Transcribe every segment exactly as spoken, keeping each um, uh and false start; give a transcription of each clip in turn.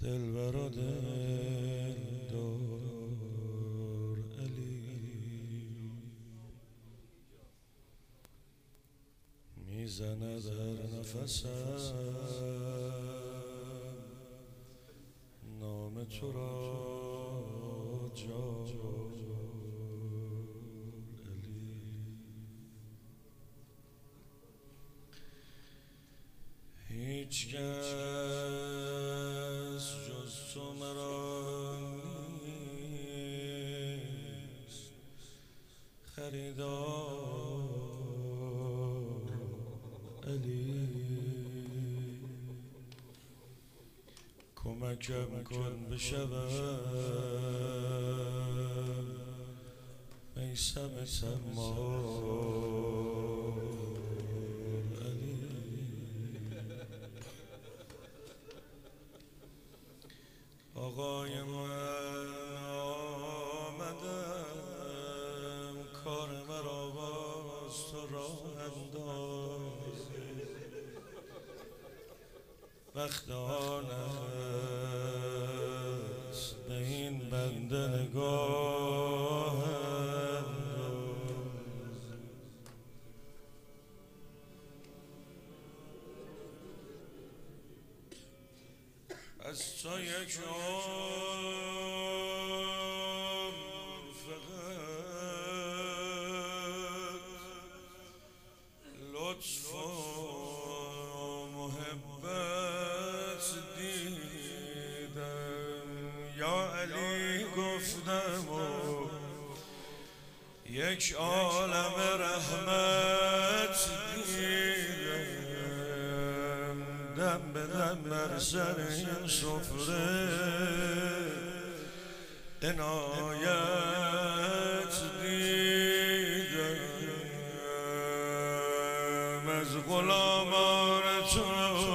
دلبر دل دار علی میزند هر نفسم نام تو را جار علی. هیچ کس جز تو مرا نیست خریدار علی. کمکم کن بشوم میثم طماع علی. آقای من آمدم کار مرا باز تو راه انداز. وقت آن است به این بنده نگاه انداز. از تو یک عمر فقط لطف و محبت دیدم یا علی گفتم و یک عالم رحمت دیدم. دم به دم بر سر این سفره عنایت دیدم. از غلامان تو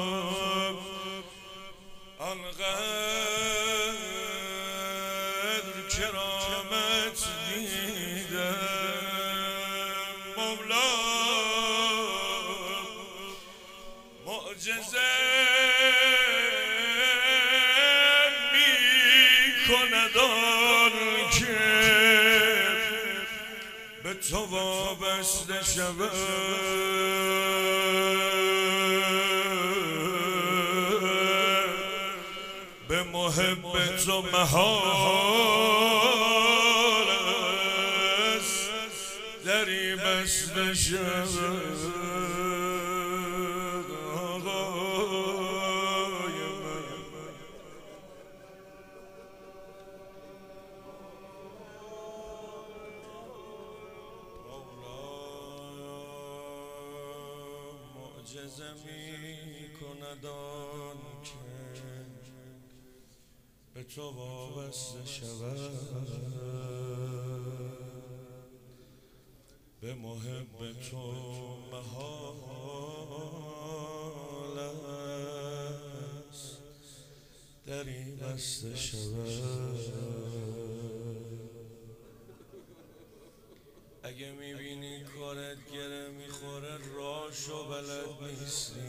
آنقدر کرامت دیدم. مولا معجزه می کند آن که به تو وابسته شود. به محب تو محال است دری بسته شود. معجزه می کند آن که به تو وابسته شود. به محب تو محال است دری بسته شود. اگه میبینی کارت گره میخوره راشو بلد نیستی،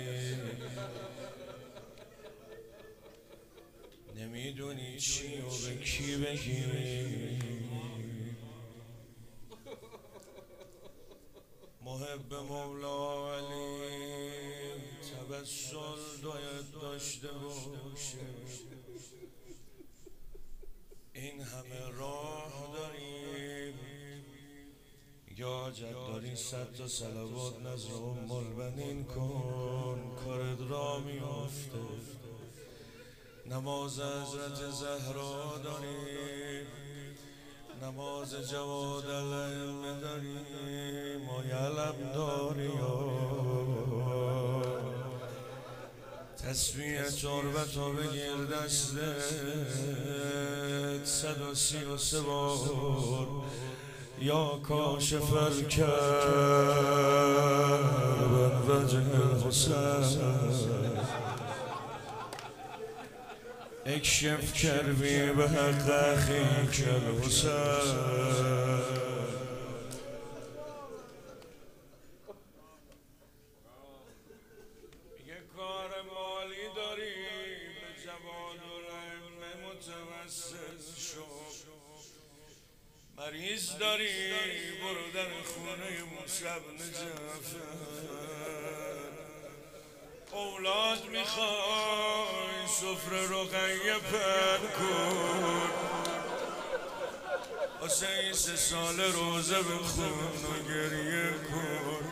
نمیدونی چی و به کی بگی، محب مولا علی تبسل باید داشته باشه. این همه راه داریم، یا حاجت داری صد تا صلوات نذر ام البنین کن کارت را میافته. نماز حضرت زهرا داریم، نماز جواد الائمه داریم، مایه علم داری. تسبیح تربت رو بگیر دستت صد و سی و سه بار یا کاشف الکرب وجه الحسین اکشف کربی به حق اخیک الحسین. میگه کار مالی داری به جوان و دوست داری برو در خونه موسی بن جعفر. اولاد میخوای سفره رقیه پر کن، واسه این سه سال روزه بخون و گریه کن.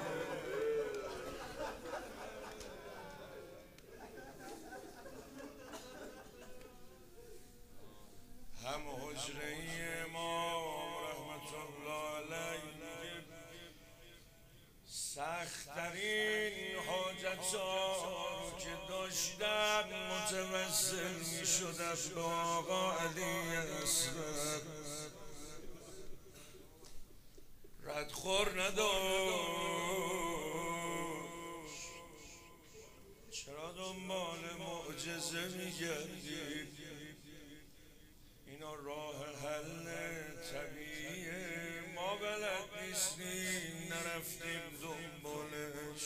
هم حجره امام رحمت الله علیه سخت‌ترین حاجت‌ها رو که داشتم متوسل می‌شدم به آقا علی اصغر. ردخور نداشت، چرا دنبال معجزه می‌گردی؟ اینا راه حل طبیعیه، ما بلد نیستیم نرفتیم دنبالش.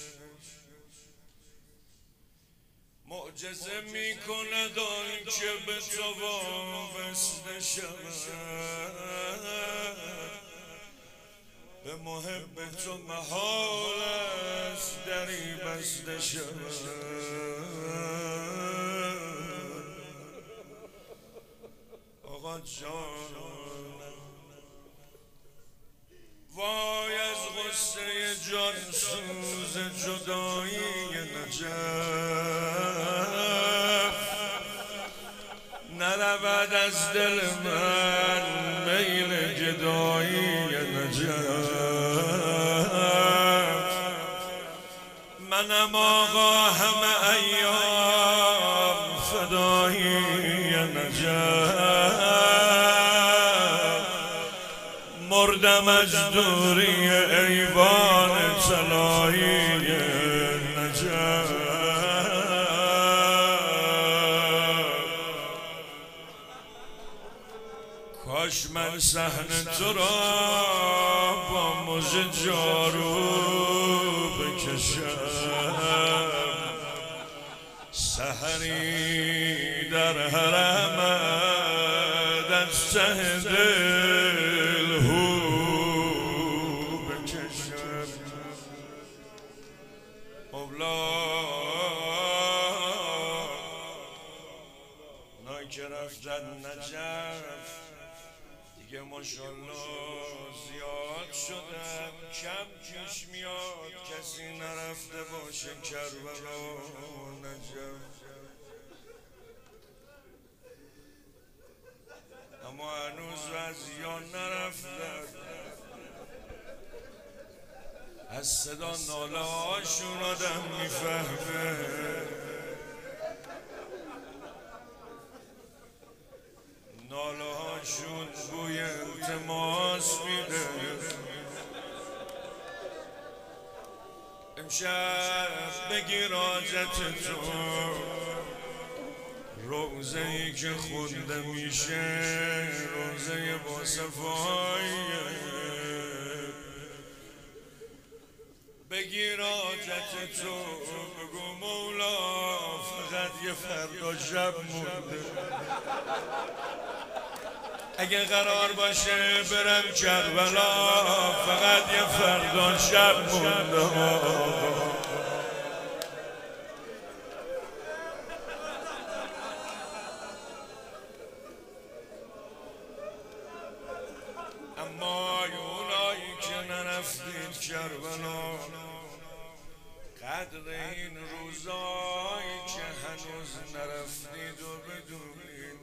معجزه میکنه دان که به تو وابسته شود، به محب تو محال است دری بسته شود. آقا جان وای از غصه جان سوز جدایی نجف، نرود از دل من میل گدایی نجف. منم آقا همه ایام فدایی نجف، مردم از دوری ایوان طلایی نجف. کاش من صحن تو را با موزه جارو بکشم، سحری در حرمت از ته دل هو بکشم. مولا نای که رفتن نجف دیگه ماشالله زیاد شدم، کم کش میاد کسی نرفته باشه کربلا نجف. اما هنوز وضعیان نرفتن، از صدا ناله هاشون آدم میفهمه. ناله هاشون بوی التماس میده. امشب بگیر حاجت تو، روزه ای که خونده میشه روزه با صفاییه. بگیر حاجت تو، بگو مولا فقط یه فردا شب مونده، اگه قرار باشه برم کربلا فقط یه فردا شب مونده. اما اونایی که نرفتید کربلا، قدر این روزایی که هنوز نرفتید و بدونید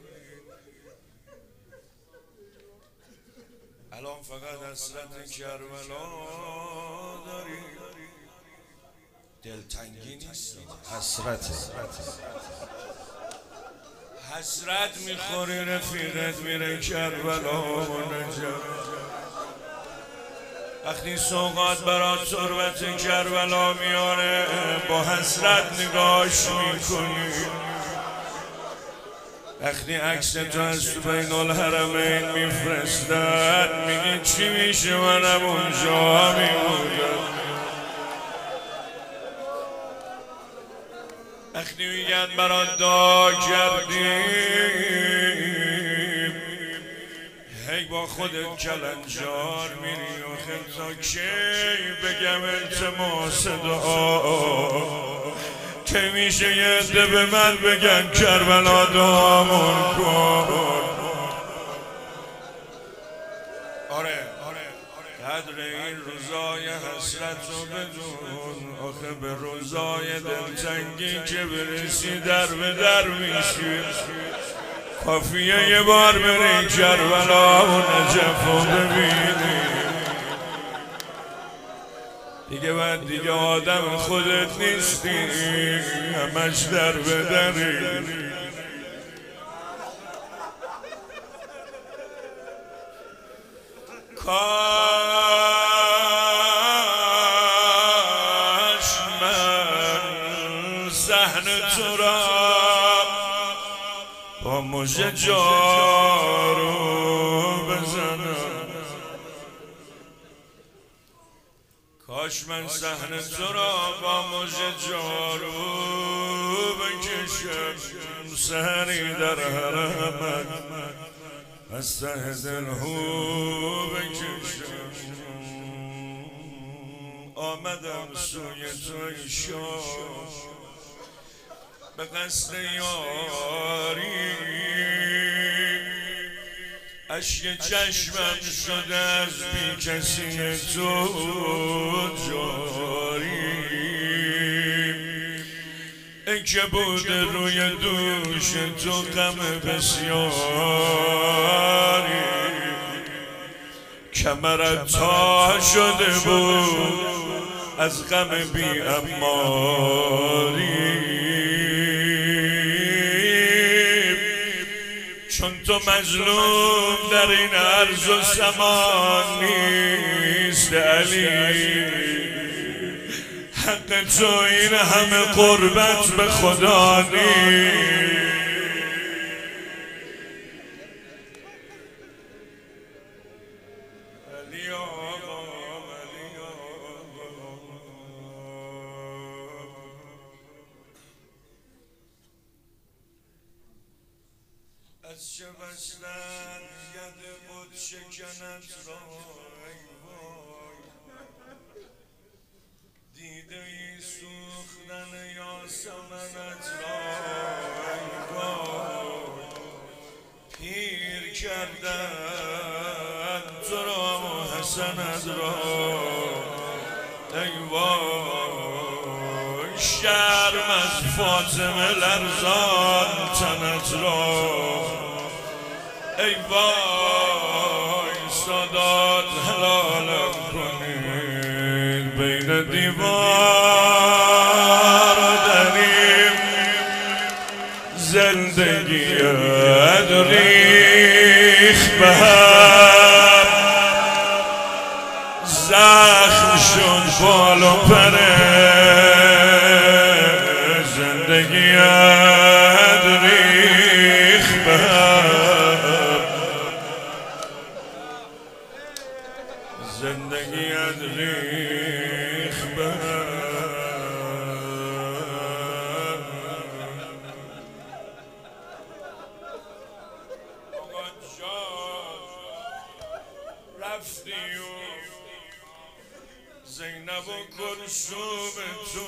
الان فقط حسرت کربلا دارید. دلتنگی نیست، حسرت حسرت میخوری رفیقت میره کربلا و نجف. وقتی سوقات برات تربت کربلا میاره با حسرت نگاش میکنی. وقتی عکس تو از تو بین الحرمین میفرستد میگی چی میشه منم اونجا میمونم. وقتی میگن برات دعا کردیم هی با خودت کلنجار میری آخه تا کی بگم التماس دعا که میشه یه عده به من بگن کربلا دعامون کن. آره قدر این روزای حسرت رو بدون آخه به روزای دلتنگی که برسی در به در میشی کافیه یه بار بری کربلا و نجف رو ببینی دیگه بعد دیگه آدم خودت نیستی همش در به دری. کاش من صحن تو را با مژه جارو بزنم کاش من صحن تو را با مژه جارو بکشم سحری در حرمت از ته دل هو بکشم آمدم سوی توی شام به قصد یاری اشک چشمم شده از بی کسی تو جاری ای که بود روی دوش تو غم بسیاری کمرت تا شده بود از غم بی اماری چون تو مظلوم در این عرض و زمان نیست علی حق تو این همه قربت به خدا نیست. از چه بستن ید بود شکنت را ای وای دیده ای سوختن یاسمنت را ای وای پیر کردن تو را و حسنت را ای وای شرم از فاطمه لرزان تنت را ای وای سادات حلالم کنید بین دیوار و دریم زندگی ریخ به هم زخم شد بال و پره زندگی ریخ به هم زندگی ریخ به آقا جان رفتی و زینب و کلثوم تو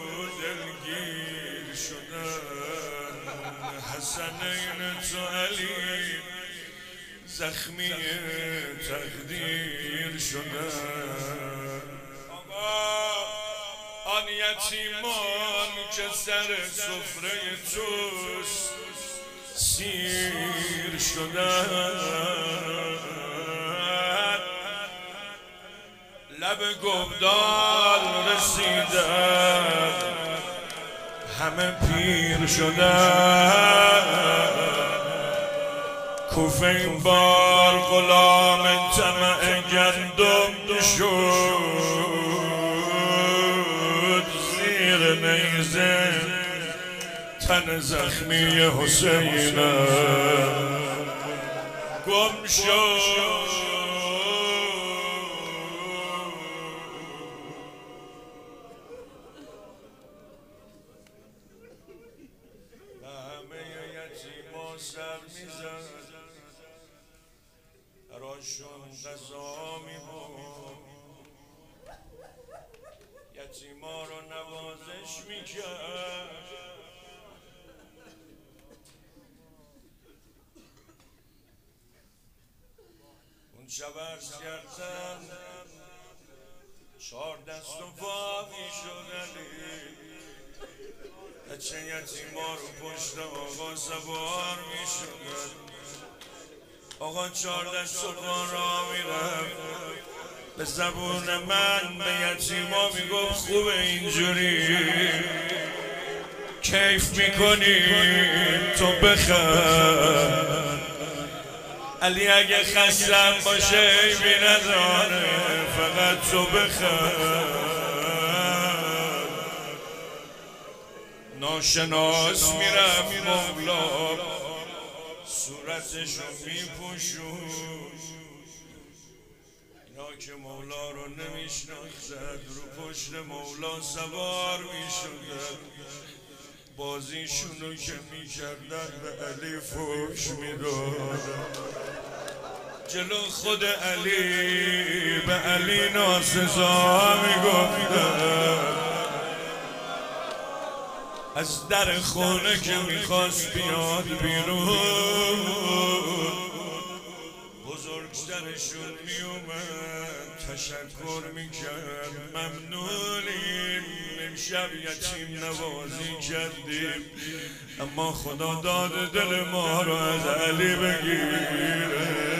دلگیر شدن حسنین تو علی زخمی تقدیر شدن آقا آن یتیمان که سر سفره توست سیر شدن لب گبدال رسیدن همه پیر شدن کوفه این بار غلام طمع گندم شد زیر نیزه تن زخمی حسین گم شد سر میزد غذا میبرد، یتیما رو نوازش میکرد. اون شب عرض کردم چهار دست و پا میشد علی، بچه یتیما رو پشت آقا سوار میشد. آقا چهار دست و پا را میرفت، به زبون من به یتیما میگفت خوبه اینجوری کیف میکنی تو بخند. علی اگه خستم باشه عیبی نداره، فقط تو بخند. ناشناس میرم مولا صورتشو میپوشون، اینا که مولا رو نمیشناختن رو پشت مولا سوار میشدن، بازیشونو که میکردن به علی فوش میدادن. جلو خود علی به علی ناسزا میگفتن. از در خونه که میخواست بیاد بیرون، بزرگترشون میومد تشکر میکرد، ممنونیم امشب یتیم نوازی کردیم، اما خدا داد دل ما رو از علی بگیره.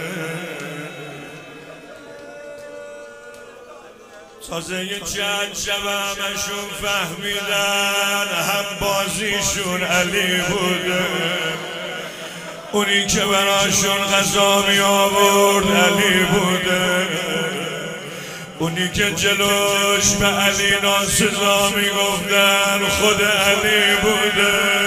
تازه یه چند شب همشون فهمیدن هم بازیشون علی بوده، اونی که براشون غذا می آورد علی بوده، اونی که جلوش به علی ناسزا می گفتن خود علی بوده.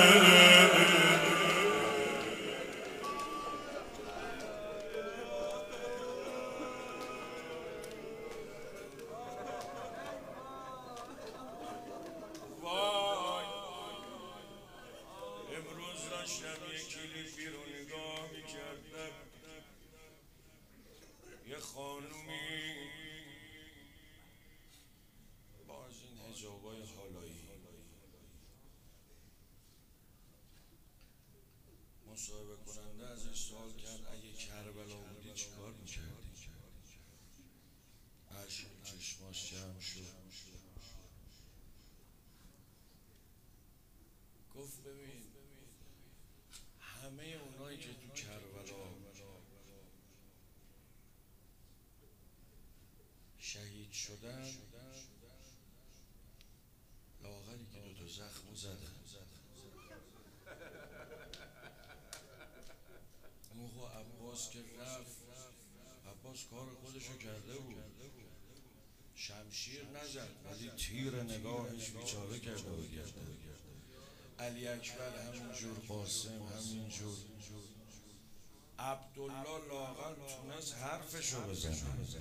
یه خانومی با از این حجابای حالایی مصاحبه کننده ازش سوال کرد اگه کربلا بودی چی کار میکردی؟ اشک چشماش جمع شد، گفت ببین همه اونایی که تو کربلا شهید شدن لاغری که دو تا زخم زدن. موقع عباس که رفت، عباس کار خودشو کرده بود، شمشیر نزد ولی تیر نگاهش بیچاره کرده بود. علی اکبر همینجور، قاسم همینجور، عبدالله لاغر تونست حرفشو بزنه.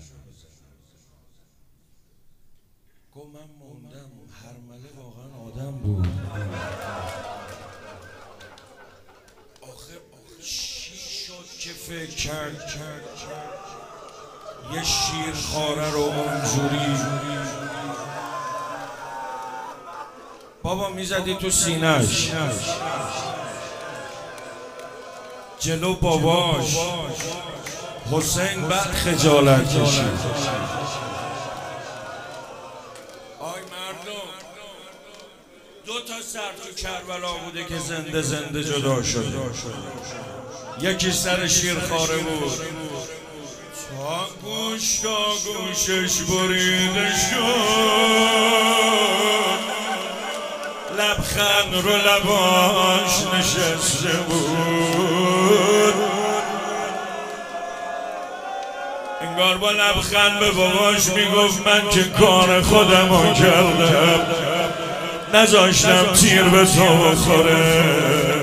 گفت من موندم، هرمله واقعا آدم بود. آخه چی شد که فکر کرد یه شیرخواره رو اونجوری بابا میزدی تو سینه‌اش جلو باباش. حسین بعد خجالت کشید. دو تا سر تو کربلا بوده که زنده زنده جدا شده، یکی سر شیرخواره بود تا گوش تا گوشش بریده شد، لبخند رو لباش نشسته بود، انگار با لبخند به باباش میگفت من که کار خودم رو کردم، نذاشتم تیر به تو بخوره.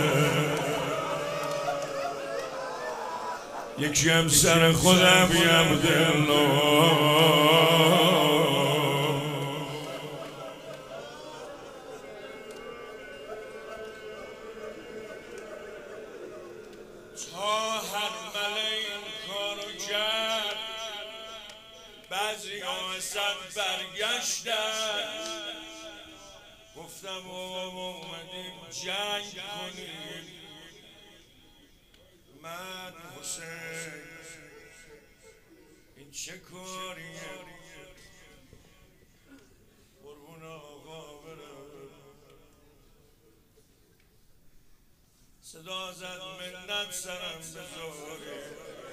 یکی هم سر خودم یم دلو، تا هرمله این کارو کرد حسن برگشتن، گفتم بابا اومدیم جنگ کنیم. من حسین این چه کاریه؟ قربون آقا برم. صدا زد منت سرم بذاری.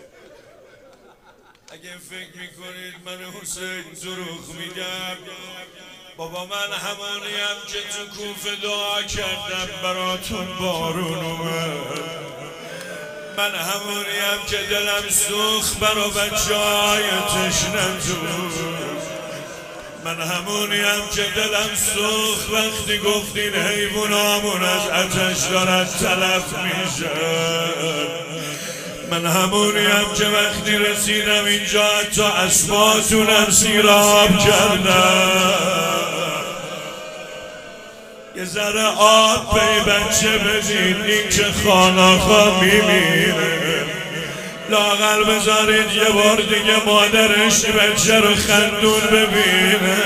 اگه فکر میکنید من حسین دروغ میگم، بابا من همونیم که تو کوفه دعا کردم براتون بارون اومد. من همونیم که دلم سوخت برا بچه‌های تشنه‌تون. من همونیم که دلم سوخت وقتی گفتین حیوانامون از آتش دارد تلف میشن. من همونیم که وقتی رسیدم اینجا حتی اسباتونم سیراب کردم. یه ذره آب پی بچه بدید، این که خاناخا میمیره. لااقل بذارید یه بار دیگه مادرش بچه رو خندون ببینه.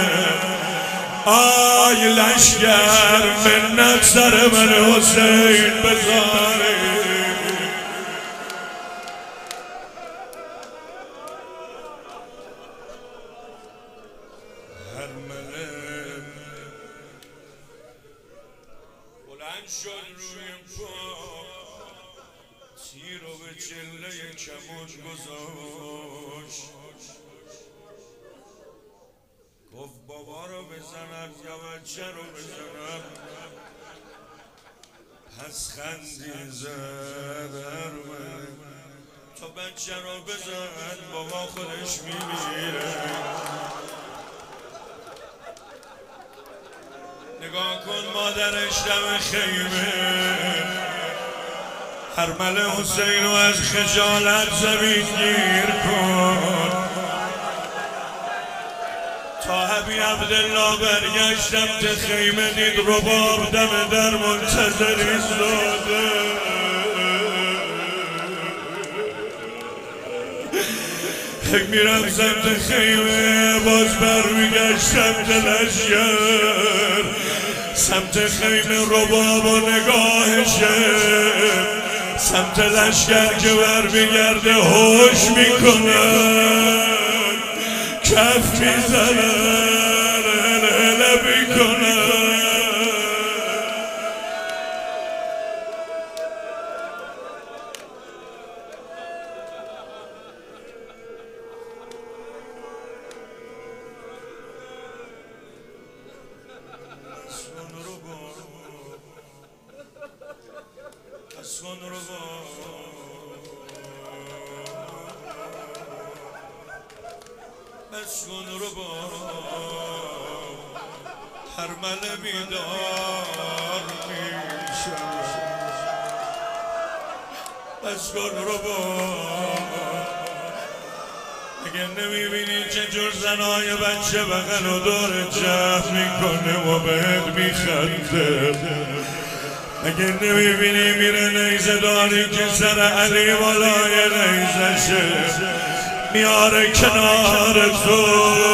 آی لشگر منت سر من حسین بذارید. بلند شد روی پا، تیر رو به چله کمون گذاشت. گفت بابا رو بزنم یا بچه رو بزنم؟ پس خندی زد تا بچه رو بزن، بابا خودش میمیره. نگاه کن مادرش دم خیمه، حرمل حسین رو از خجالت زمین گیر کن. تا حبی عبدالله برگشتم ته خیمه، دید رباب دم در منتظر ایستاده. هک میرم سمت خیمه، باز برمیگشتم ته لشگر. سمت خیمه رباب و نگاهشه، سمت لشگر که برمیگرده هوش میکنن، کف میزنن، هله میکنن. اسوان رو با اسوان رو با حرمل بیدار میشم. اسوان رو با اگر نمیبینی چجور زنای بچه بغل و دور جمع میکنه و بهت میخنده. اگر نمیبینی میره نیزه داری که سر علی بالای نیزشه میاره کنار تو.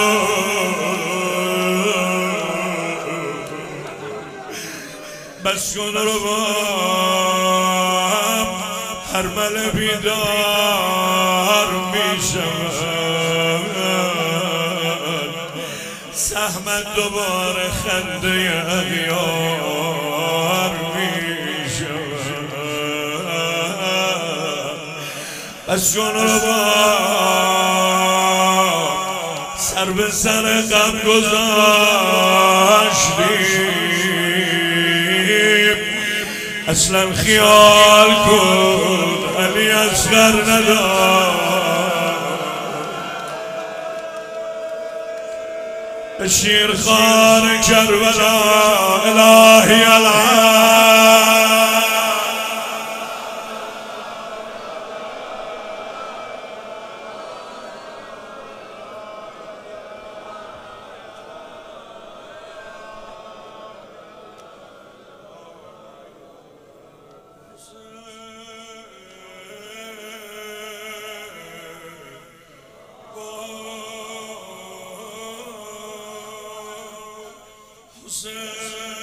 بس کن رو با حرمل بیدار میشم. سهمت دوباره خنده اغیار میشم. بس کن رو با سر به سر غم گذاشتیم. اصلا خیال کن علی اصغر ندار. شیر خان کربلا الهی العالم. حسین